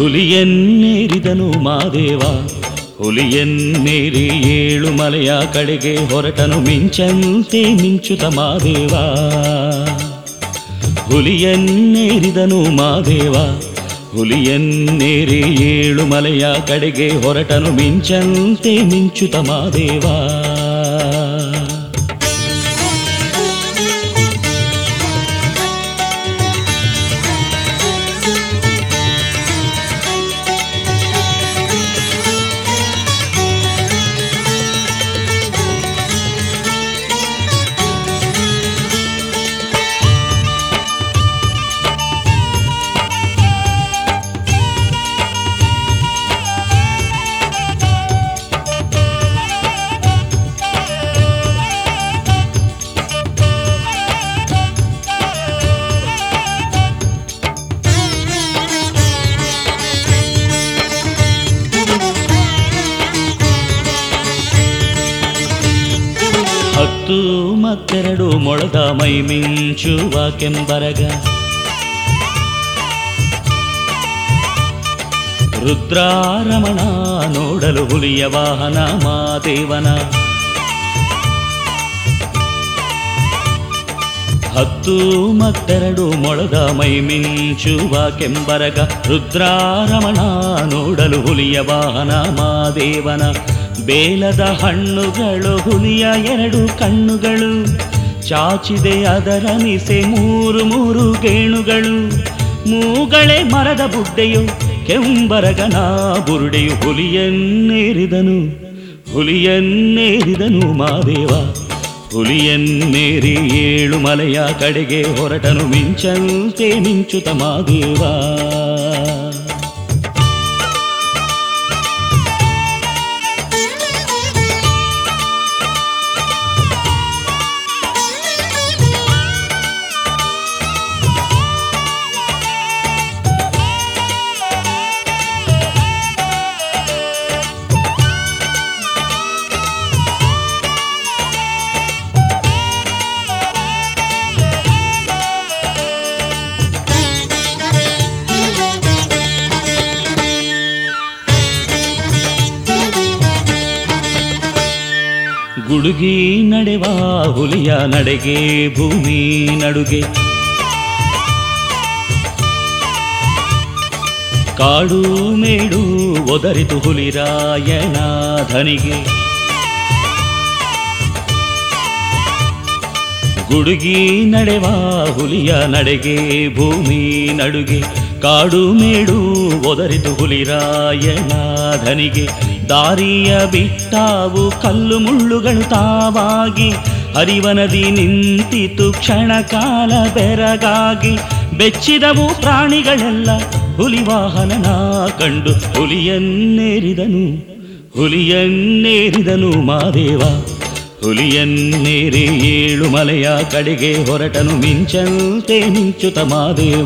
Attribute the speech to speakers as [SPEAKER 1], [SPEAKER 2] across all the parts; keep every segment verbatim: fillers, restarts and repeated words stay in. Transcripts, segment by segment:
[SPEAKER 1] ಹುಲಿಯನ್ನೇರಿದನು ಮಾದೇವ, ಹುಲಿಯನ್ನೇರಿ ಏಳು ಮಲೆಯ ಕಡೆಗೆ ಹೊರಟನು ಮಿಂಚಂತೆ ಮಿಂಚುತ ಮಾದೇವ. ಹುಲಿಯನ್ನೇರಿದನು ಮಾದೇವ, ಹುಲಿಯನ್ನೇರಿ ಏಳು ಮಲೆಯ ಕಡೆಗೆ ಹೊರಟನು ಮಿಂಚಂತೆ ಮಿಂಚುತ ಮಾದೇವ. ಹತ್ತು ಮತ್ತೆರಡು ಮೊಳದ ಮೈ ಮಿಂಚುವ ಕೆಂಬರಗ, ರುದ್ರಾರಮಣ ನೋಡಲು ಹುಲಿಯ ವಾಹನ ಮಾದೇವನ. ಹತ್ತು ಮತ್ತೆರಡು ಮೊಳದ ಮೈ ಮಿಂಚುವ ಕೆಂಬರಗ, ರುದ್ರಾರಮಣ ನೋಡಲು ಹುಲಿಯ ವಾಹನ ಮಾದೇವನ. ಬೇಲದ ಹಣ್ಣುಗಳು ಹುಲಿಯ ಎರಡು ಕಣ್ಣುಗಳು, ಚಾಚಿದೆ ಅದರ ನಿಸೆ ಮೂರು ಮೂರು ಗೇಣುಗಳು. ಮೂಗಳೆ ಮರದ ಬುಡ್ಡೆಯು ಕೆಂಬರಗನ ಬುರುಡೆಯು, ಹುಲಿಯನ್ನೇರಿದನು ಹುಲಿಯನ್ನೇರಿದನು ಮಾದೇವ. ಹುಲಿಯನ್ನೇರಿ ಏಳು ಮಲೆಯ ಕಡೆಗೆ ಹೊರಟನು ಮಿಂಚಂತೆ ಮಿಂಚುತ ಮಾದೇವ. ಗುಡುಗಿ ನಡೆವ ಹುಲಿಯ ನಡೆಗೆ ಭೂಮಿ ನಡುಗೆ, ಕಾಡು ಮೇಡು ಒದರಿತು ಹುಲಿರಾಯನ ಧನಿಗೆ. ಗುಡುಗಿ ನಡೆವ ಹುಲಿಯ ನಡೆಗೆ ಭೂಮಿ ನಡುಗೆ, ಕಾಡು ಮೇಡು ಒದರಿತು ಹುಲಿರಾಯನ ಧನಿಗೆ. ದಾರಿಯ ಬಿಟ್ಟಾವು ಕಲ್ಲು ಮುಳ್ಳುಗಳು ತಾವಾಗಿ, ಹರಿವ ನದಿ ನಿಂತಿತು ಕ್ಷಣ ಕಾಲ ಬೆರಗಾಗಿ. ಬೆಚ್ಚಿದವು ಪ್ರಾಣಿಗಳೆಲ್ಲ ಹುಲಿವಾಹನನ ಕಂಡು, ಹುಲಿಯನ್ನೇರಿದನು ಹುಲಿಯನ್ನೇರಿದನು ಮಾದೇವ. ಹುಲಿಯನ್ನೇರಿ ಏಳು ಮಲೆಯ ಕಡೆಗೆ ಹೊರಟನು ಮಿಂಚಂತೆ ಮಿಂಚುತ ಮಾದೇವ.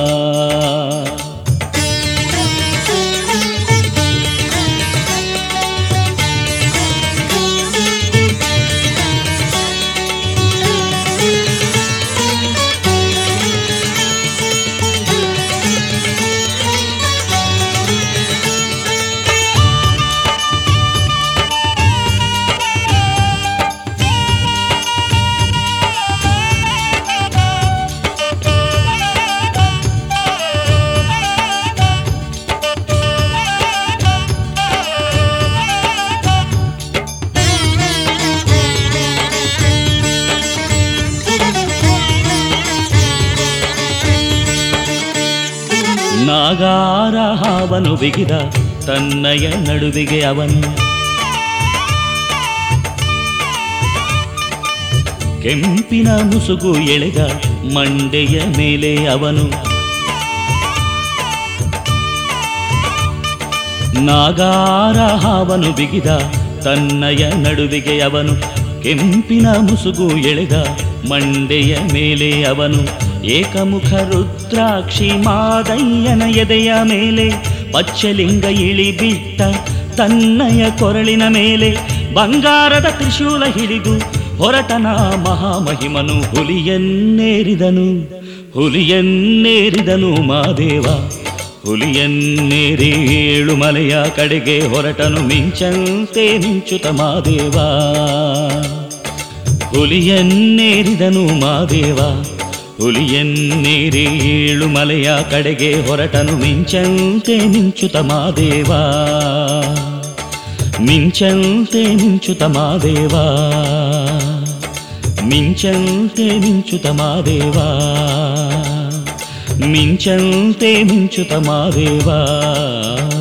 [SPEAKER 1] ನಾಗಾರ ಹಾವನು ಬಿಗಿದ ತನ್ನಯ ನಡುವಿಗೆ ಅವನು, ಕೆಂಪಿನ ಮುಸುಗು ಎಳೆದ ಮಂಡೆಯ ಮೇಲೆ ಅವನು. ನಾಗಾರ ಹಾವನು ಬಿಗಿದ ತನ್ನಯ ನಡುವಿಗೆ ಅವನು, ಕೆಂಪಿನ ಮುಸುಗು ಎಳೆದ ಮಂಡೆಯ ಮೇಲೆ ಅವನು. ಏಕಮುಖ ರುದ್ರಾಕ್ಷಿ ಮಾದಯ್ಯನ ಎದೆಯ ಮೇಲೆ, ಪಚ್ಚಲಿಂಗ ಇಳಿಬಿಟ್ಟ ತನ್ನಯ ಕೊರಳಿನ ಮೇಲೆ. ಬಂಗಾರದ ತ್ರಿಶೂಲ ಹಿಡಿದು ಹೊರಟನ ಮಹಾಮಹಿಮನು, ಹುಲಿಯನ್ನೇರಿದನು ಹುಲಿಯನ್ನೇರಿದನು ಮಾದೇವ. ಹುಲಿಯನ್ನೇರಿ ಏಳು ಮಲೆಯ ಕಡೆಗೆ ಹೊರಟನು ಮಿಂಚಂತೆ ಮಿಂಚುತ ಮಾದೇವ. ಹುಲಿಯನ್ನೇರಿದನು ಮಾದೇವ, ಹುಲಿಯನ್ನೇರಿ ಏಳು ಮಲೆಯ ಕಡೆಗೆ ಹೊರಟನು ಮಿಂಚಂತೆ ಮಿಂಚುತ ಮಾದೇವ. ಮಿಂಚಂತೆ ಮಿಂಚುತ ಮಾದೇವ, ಮಿಂಚಂತೆ ಮಿಂಚುತ ಮಾದೇವ, ಮಿಂಚಂತೆ ಮಿಂಚುತ ಮಾದೇವ.